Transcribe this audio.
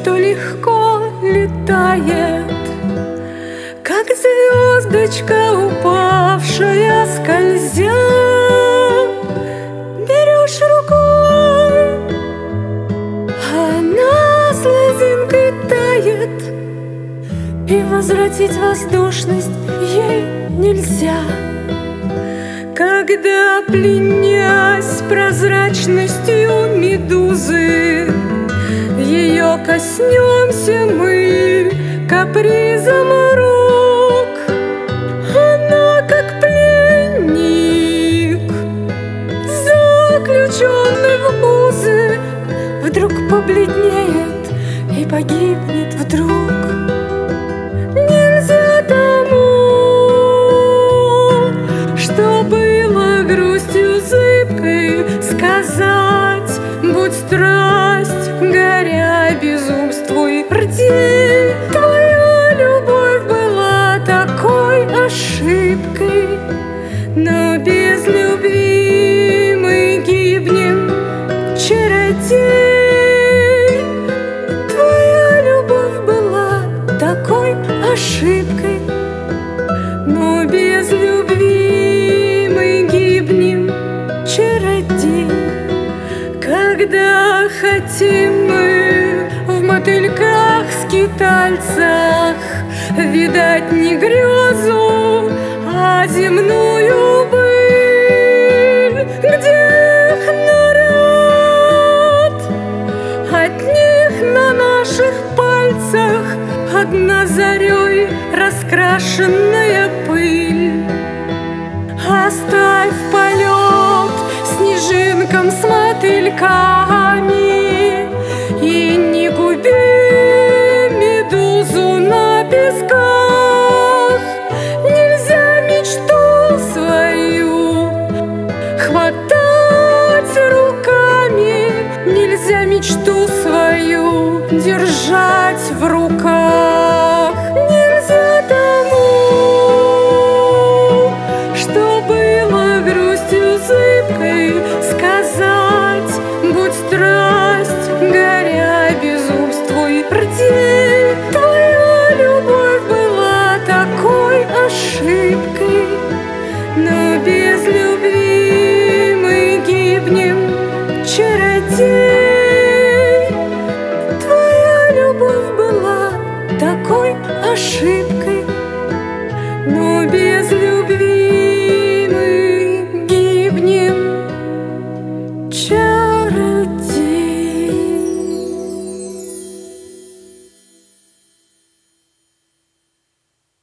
что легко летает, как звездочка упавшая, скользя. Берешь рукой, она слезинкой тает, и возвратить воздушность ей нельзя. Когда, пленясь прозрачностью медузы, ее коснемся мы капризом рук, она, как пленник, заключенный в узы, вдруг побледнеет и погибнет вдруг. Нельзя тому, что было грустью зыбкой, сказать: будь страсть, горя, безумствуй, рди. Твоя любовь была такой ошибкой, но без любви мы гибнем, чародей. Твоя любовь была такой ошибкой, но без любви мы гибнем, чародей. Когда хотим мы в мотыльках-скитальцах видать не грезу, а земную быль, где их наряд, от них на наших пальцах одна зарей раскрашенная пыль. Оставь полет снежинкам с мотыльками и не губи медузу на песках. Нельзя мечту свою хватать руками, нельзя мечту свою держать в руках. Нельзя тому, что было грустью зыбкой, сказать: будь страсть, горя, безумствуй, рди. Твоя любовь была такой ошибкой, но без любви мы гибнем, чародей. Твоя любовь была такой ошибкой.